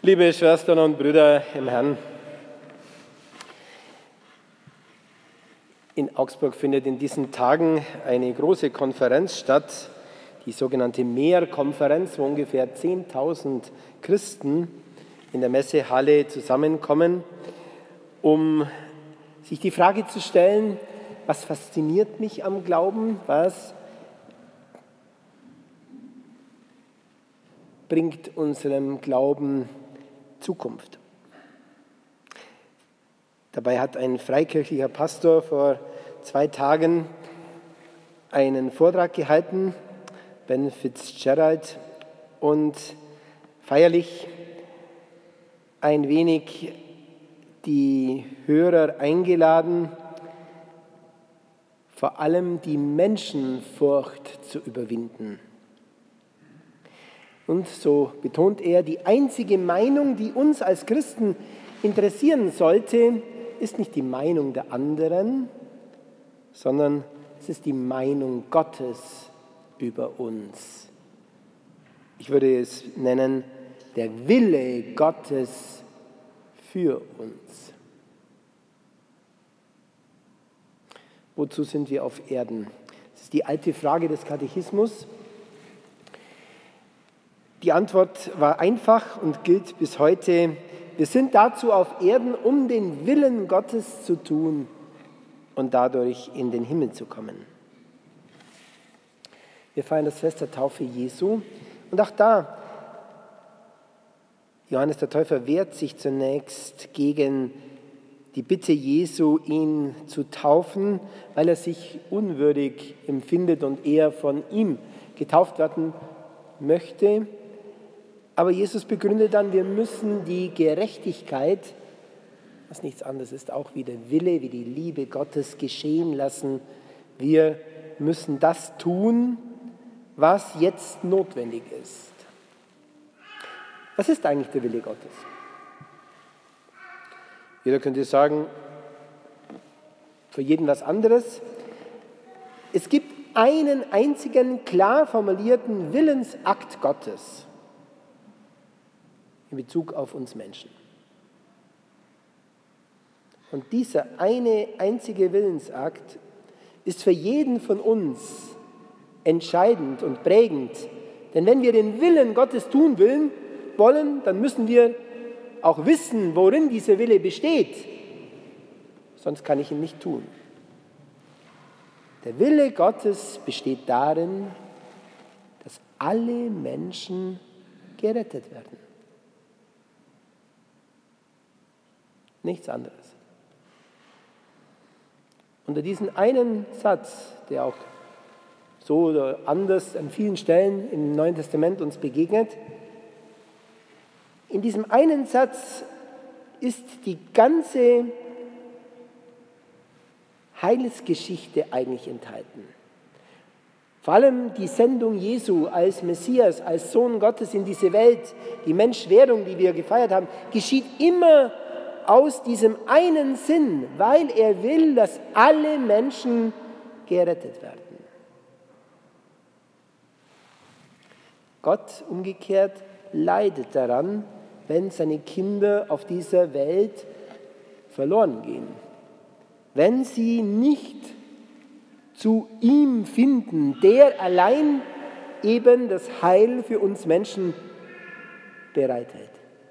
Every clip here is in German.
Liebe Schwestern und Brüder im Herrn, in Augsburg findet in diesen Tagen eine große Konferenz statt, die sogenannte Mehrkonferenz, wo ungefähr 10.000 Christen in der Messehalle zusammenkommen, um sich die Frage zu stellen, was fasziniert mich am Glauben, was bringt unserem Glauben Zukunft. Dabei hat ein freikirchlicher Pastor vor 2 Tagen einen Vortrag gehalten, Ben Fitzgerald, und feierlich ein wenig die Hörer eingeladen, vor allem die Menschenfurcht zu überwinden. Und so betont er, die einzige Meinung, die uns als Christen interessieren sollte, ist nicht die Meinung der anderen, sondern es ist die Meinung Gottes über uns. Ich würde es nennen, der Wille Gottes für uns. Wozu sind wir auf Erden? Das ist die alte Frage des Katechismus. Die Antwort war einfach und gilt bis heute. Wir sind dazu auf Erden, um den Willen Gottes zu tun und dadurch in den Himmel zu kommen. Wir feiern das Fest der Taufe Jesu und auch da, Johannes der Täufer wehrt sich zunächst gegen die Bitte Jesu, ihn zu taufen, weil er sich unwürdig empfindet und er von ihm getauft werden möchte. Aber Jesus begründet dann, wir müssen die Gerechtigkeit, was nichts anderes ist, auch wie der Wille, wie die Liebe Gottes geschehen lassen. Wir müssen das tun, was jetzt notwendig ist. Was ist eigentlich der Wille Gottes? Jeder könnte sagen, für jeden was anderes. Es gibt einen einzigen klar formulierten Willensakt Gottes in Bezug auf uns Menschen. Und dieser eine einzige Willensakt ist für jeden von uns entscheidend und prägend. Denn wenn wir den Willen Gottes tun wollen, dann müssen wir auch wissen, worin dieser Wille besteht. Sonst kann ich ihn nicht tun. Der Wille Gottes besteht darin, dass alle Menschen gerettet werden. Nichts anderes. Unter diesen einen Satz, der auch so oder anders an vielen Stellen im Neuen Testament uns begegnet, in diesem einen Satz ist die ganze Heilsgeschichte eigentlich enthalten. Vor allem die Sendung Jesu als Messias, als Sohn Gottes in diese Welt, die Menschwerdung, die wir gefeiert haben, geschieht immer aus diesem einen Sinn, weil er will, dass alle Menschen gerettet werden. Gott umgekehrt leidet daran, wenn seine Kinder auf dieser Welt verloren gehen. Wenn sie nicht zu ihm finden, der allein eben das Heil für uns Menschen bereithält.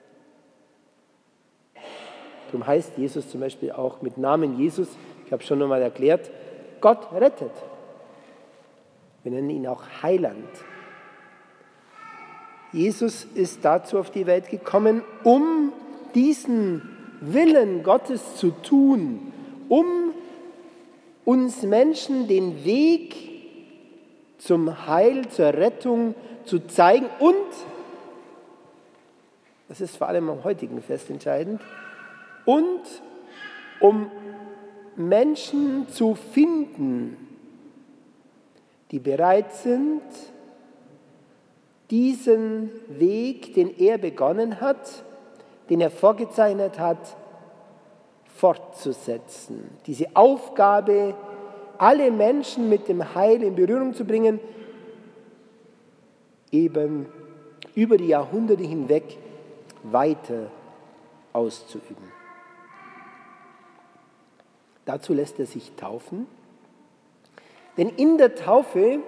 Darum heißt Jesus zum Beispiel auch mit Namen Jesus, ich habe schon einmal erklärt, Gott rettet. Wir nennen ihn auch Heiland. Jesus ist dazu auf die Welt gekommen, um diesen Willen Gottes zu tun, um uns Menschen den Weg zum Heil, zur Rettung zu zeigen und, das ist vor allem am heutigen Fest entscheidend, und um Menschen zu finden, die bereit sind, diesen Weg, den er begonnen hat, den er vorgezeichnet hat, fortzusetzen. Diese Aufgabe, alle Menschen mit dem Heil in Berührung zu bringen, eben über die Jahrhunderte hinweg weiter auszuüben. Dazu lässt er sich taufen, denn in der Taufe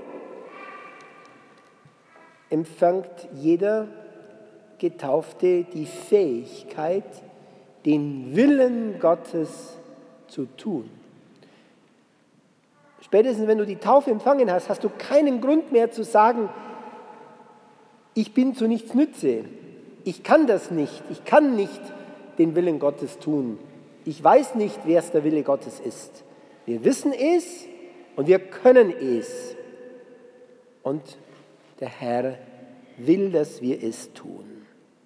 empfängt jeder Getaufte die Fähigkeit, den Willen Gottes zu tun. Spätestens wenn du die Taufe empfangen hast, hast du keinen Grund mehr zu sagen, ich bin zu nichts nütze, ich kann das nicht, ich kann nicht den Willen Gottes tun. Ich weiß nicht, wer es der Wille Gottes ist. Wir wissen es und wir können es. Und der Herr will, dass wir es tun.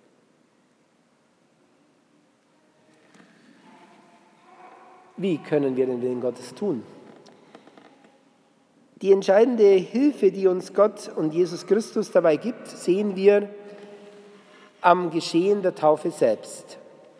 Wie können wir den Willen Gottes tun? Die entscheidende Hilfe, die uns Gott und Jesus Christus dabei gibt, sehen wir am Geschehen der Taufe selbst.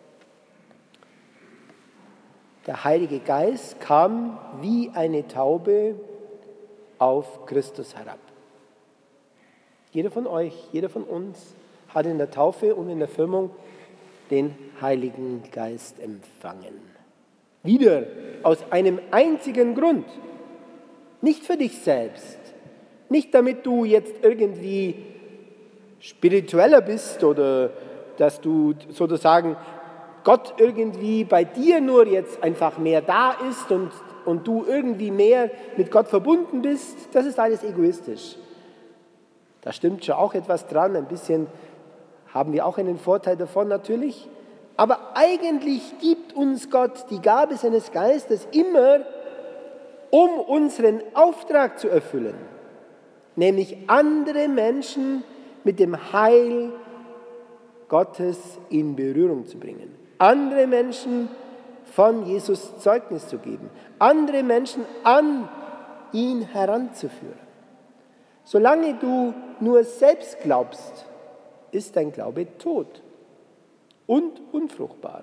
Der Heilige Geist kam wie eine Taube auf Christus herab. Jeder von euch, jeder von uns hat in der Taufe und in der Firmung den Heiligen Geist empfangen. Wieder aus einem einzigen Grund. Nicht für dich selbst. Nicht damit du jetzt irgendwie spiritueller bist oder dass du sozusagen Gott irgendwie bei dir nur jetzt einfach mehr da ist und du irgendwie mehr mit Gott verbunden bist. Das ist alles egoistisch. Da stimmt schon auch etwas dran. Ein bisschen haben wir auch einen Vorteil davon natürlich. Aber eigentlich gibt uns Gott die Gabe seines Geistes immer, um unseren Auftrag zu erfüllen, nämlich andere Menschen mit dem Heil Gottes in Berührung zu bringen, andere Menschen von Jesus Zeugnis zu geben, andere Menschen an ihn heranzuführen. Solange du nur selbst glaubst, ist dein Glaube tot und unfruchtbar.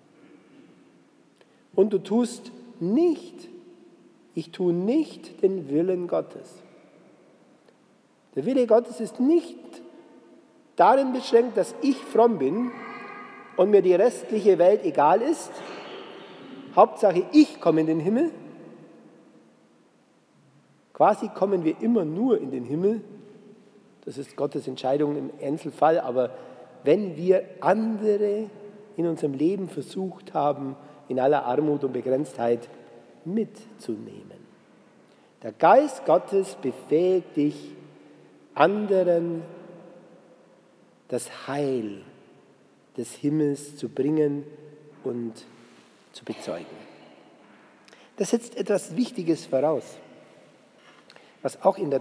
Und du tust nicht, ich tue nicht den Willen Gottes. Der Wille Gottes ist nicht darin beschränkt, dass ich fromm bin und mir die restliche Welt egal ist. Hauptsache, ich komme in den Himmel. Quasi kommen wir immer nur in den Himmel. Das ist Gottes Entscheidung im Einzelfall. Aber wenn wir andere in unserem Leben versucht haben, in aller Armut und Begrenztheit mitzunehmen. Der Geist Gottes befähigt dich, anderen das Heil des Himmels zu bringen und zu bezeugen. Das setzt etwas Wichtiges voraus, was auch in der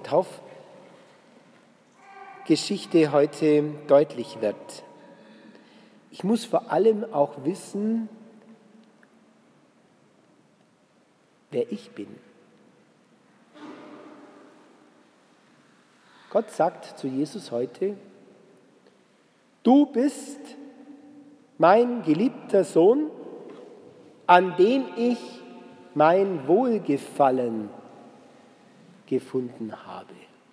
Taufgeschichte heute deutlich wird. Ich muss vor allem auch wissen, wer ich bin. Gott sagt zu Jesus heute, du bist mein geliebter Sohn, an dem ich mein Wohlgefallen gefunden habe.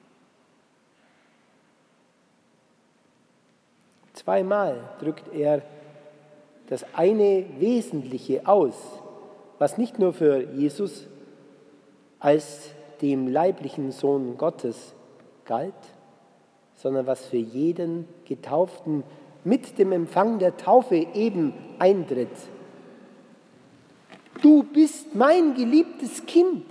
Zweimal drückt er das eine Wesentliche aus, was nicht nur für Jesus als dem leiblichen Sohn Gottes galt, sondern was für jeden Getauften mit dem Empfang der Taufe eben eintritt. Du bist mein geliebtes Kind.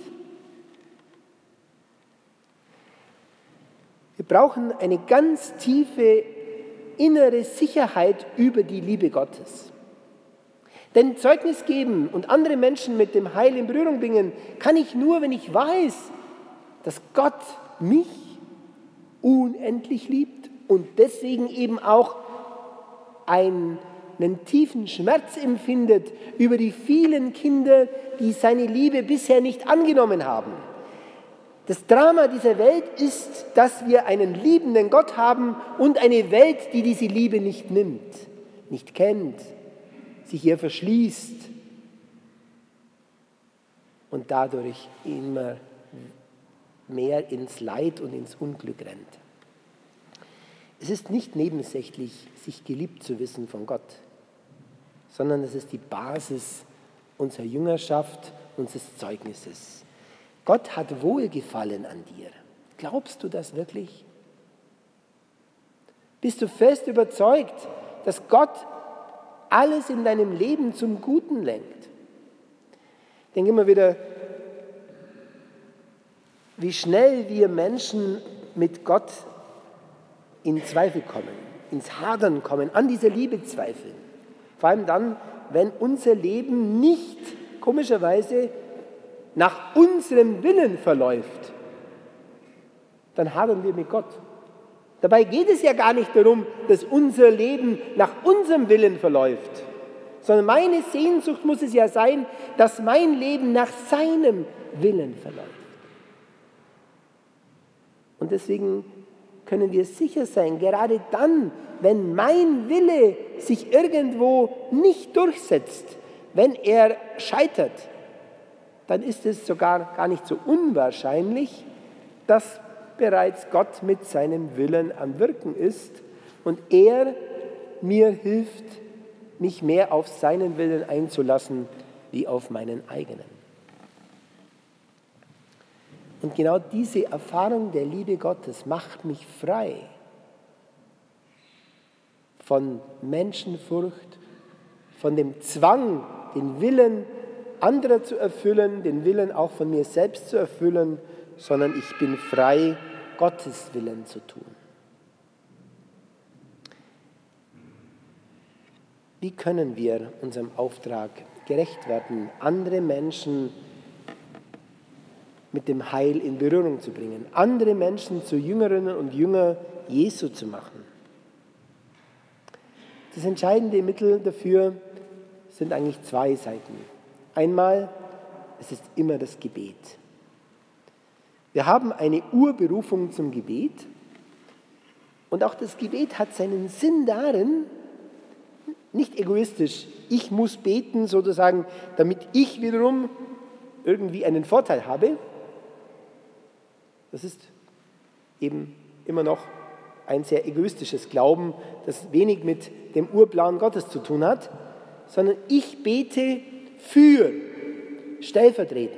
Wir brauchen eine ganz tiefe innere Sicherheit über die Liebe Gottes. Denn Zeugnis geben und andere Menschen mit dem Heil in Berührung bringen, kann ich nur, wenn ich weiß, dass Gott mich unendlich liebt und deswegen eben auch einen tiefen Schmerz empfindet über die vielen Kinder, die seine Liebe bisher nicht angenommen haben. Das Drama dieser Welt ist, dass wir einen liebenden Gott haben und eine Welt, die diese Liebe nicht nimmt, nicht kennt, sich ihr verschließt und dadurch immer mehr ins Leid und ins Unglück rennt. Es ist nicht nebensächlich, sich geliebt zu wissen von Gott, sondern es ist die Basis unserer Jüngerschaft, unseres Zeugnisses. Gott hat Wohlgefallen an dir. Glaubst du das wirklich? Bist du fest überzeugt, dass Gott alles in deinem Leben zum Guten lenkt? Ich denke immer wieder, wie schnell wir Menschen mit Gott in Zweifel kommen, ins Hadern kommen, an dieser Liebe zweifeln. Vor allem dann, wenn unser Leben nicht, komischerweise, nach unserem Willen verläuft. Dann hadern wir mit Gott. Dabei geht es ja gar nicht darum, dass unser Leben nach unserem Willen verläuft, sondern meine Sehnsucht muss es ja sein, dass mein Leben nach seinem Willen verläuft. Und deswegen können wir sicher sein, gerade dann, wenn mein Wille sich irgendwo nicht durchsetzt, wenn er scheitert, dann ist es sogar gar nicht so unwahrscheinlich, dass bereits Gott mit seinem Willen am Wirken ist und er mir hilft, mich mehr auf seinen Willen einzulassen, wie auf meinen eigenen. Und genau diese Erfahrung der Liebe Gottes macht mich frei von Menschenfurcht, von dem Zwang, den Willen anderer zu erfüllen, den Willen auch von mir selbst zu erfüllen, sondern ich bin frei, Gottes Willen zu tun. Wie können wir unserem Auftrag gerecht werden, andere Menschen mit dem Heil in Berührung zu bringen, andere Menschen zu Jüngerinnen und Jünger Jesu zu machen? Das entscheidende Mittel dafür sind eigentlich zwei Seiten. Einmal, es ist immer das Gebet. Wir haben eine Urberufung zum Gebet und auch das Gebet hat seinen Sinn darin, nicht egoistisch, ich muss beten sozusagen, damit ich wiederum irgendwie einen Vorteil habe. Das ist eben immer noch ein sehr egoistisches Glauben, das wenig mit dem Urplan Gottes zu tun hat, sondern ich bete für, stellvertretend,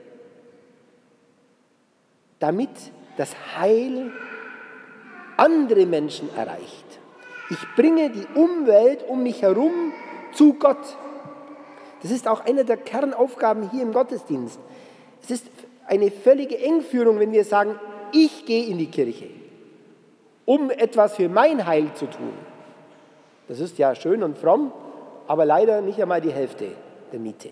damit das Heil andere Menschen erreicht. Ich bringe die Umwelt um mich herum zu Gott. Das ist auch eine der Kernaufgaben hier im Gottesdienst. Es ist eine völlige Engführung, wenn wir sagen, ich gehe in die Kirche, um etwas für mein Heil zu tun. Das ist ja schön und fromm, aber leider nicht einmal die Hälfte der Miete.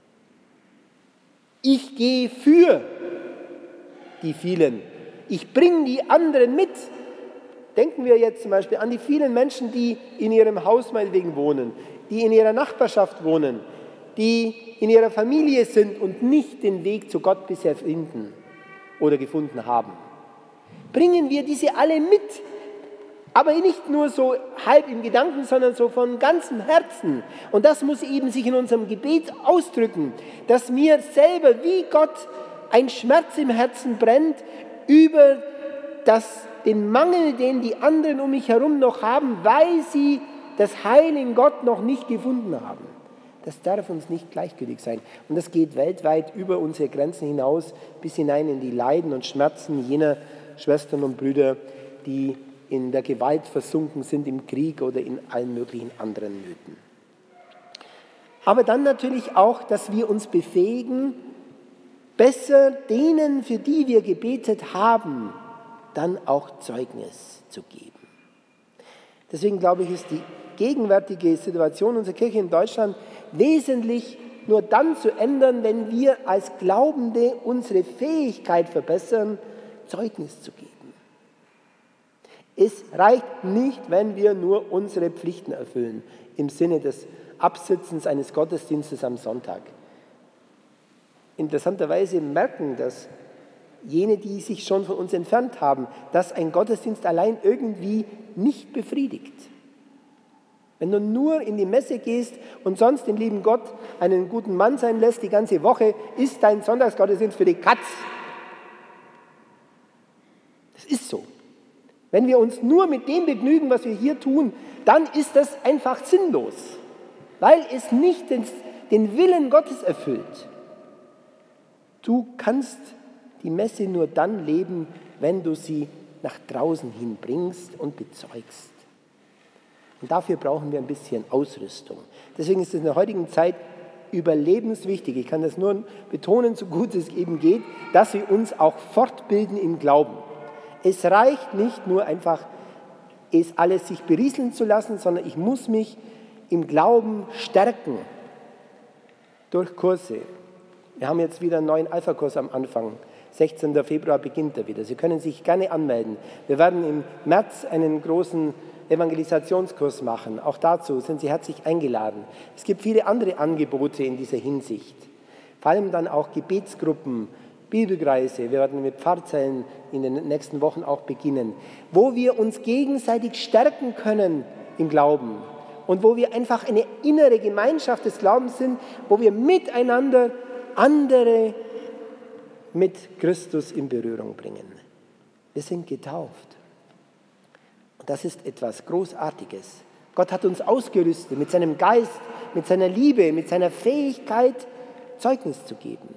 Ich gehe für die vielen. Ich bringe die anderen mit. Denken wir jetzt zum Beispiel an die vielen Menschen, die in ihrem Haus meinetwegen wohnen, die in ihrer Nachbarschaft wohnen, die in ihrer Familie sind und nicht den Weg zu Gott bisher finden oder gefunden haben. Bringen wir diese alle mit, aber nicht nur so halb im Gedanken, sondern so von ganzem Herzen. Und das muss eben sich in unserem Gebet ausdrücken, dass mir selber wie Gott ein Schmerz im Herzen brennt über den Mangel, den die anderen um mich herum noch haben, weil sie das Heil in Gott noch nicht gefunden haben. Das darf uns nicht gleichgültig sein. Und das geht weltweit über unsere Grenzen hinaus, bis hinein in die Leiden und Schmerzen jener Schwestern und Brüder, die in der Gewalt versunken sind, im Krieg oder in allen möglichen anderen Nöten. Aber dann natürlich auch, dass wir uns befähigen, besser denen, für die wir gebetet haben, dann auch Zeugnis zu geben. Deswegen glaube ich, ist die gegenwärtige Situation unserer Kirche in Deutschland wesentlich nur dann zu ändern, wenn wir als Glaubende unsere Fähigkeit verbessern, Zeugnis zu geben. Es reicht nicht, wenn wir nur unsere Pflichten erfüllen, im Sinne des Absitzens eines Gottesdienstes am Sonntag. Interessanterweise merken das jene, die sich schon von uns entfernt haben, dass ein Gottesdienst allein irgendwie nicht befriedigt. Wenn du nur in die Messe gehst und sonst den lieben Gott einen guten Mann sein lässt, die ganze Woche, ist dein Sonntagsgottesdienst für die Katz. Das ist so. Wenn wir uns nur mit dem begnügen, was wir hier tun, dann ist das einfach sinnlos, weil es nicht den Willen Gottes erfüllt. Du kannst die Messe nur dann leben, wenn du sie nach draußen hin bringst und bezeugst. Und dafür brauchen wir ein bisschen Ausrüstung. Deswegen ist es in der heutigen Zeit überlebenswichtig, ich kann das nur betonen, so gut es eben geht, dass wir uns auch fortbilden im Glauben. Es reicht nicht nur einfach, es alles sich berieseln zu lassen, sondern ich muss mich im Glauben stärken durch Kurse. Wir haben jetzt wieder einen neuen Alpha-Kurs am Anfang. 16. Februar beginnt er wieder. Sie können sich gerne anmelden. Wir werden im März einen großen Evangelisationskurs machen. Auch dazu sind Sie herzlich eingeladen. Es gibt viele andere Angebote in dieser Hinsicht. Vor allem dann auch Gebetsgruppen, Bibelkreise. Wir werden mit Pfarrzellen in den nächsten Wochen auch beginnen, wo wir uns gegenseitig stärken können im Glauben und wo wir einfach eine innere Gemeinschaft des Glaubens sind, wo wir miteinander andere mit Christus in Berührung bringen. Wir sind getauft. Und das ist etwas Großartiges. Gott hat uns ausgerüstet mit seinem Geist, mit seiner Liebe, mit seiner Fähigkeit, Zeugnis zu geben.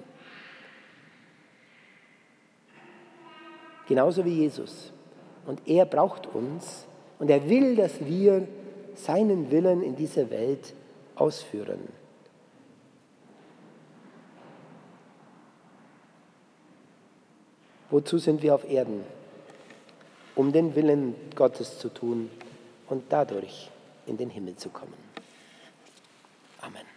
Genauso wie Jesus. Und er braucht uns und er will, dass wir seinen Willen in dieser Welt ausführen. Wozu sind wir auf Erden? Um den Willen Gottes zu tun und dadurch in den Himmel zu kommen. Amen.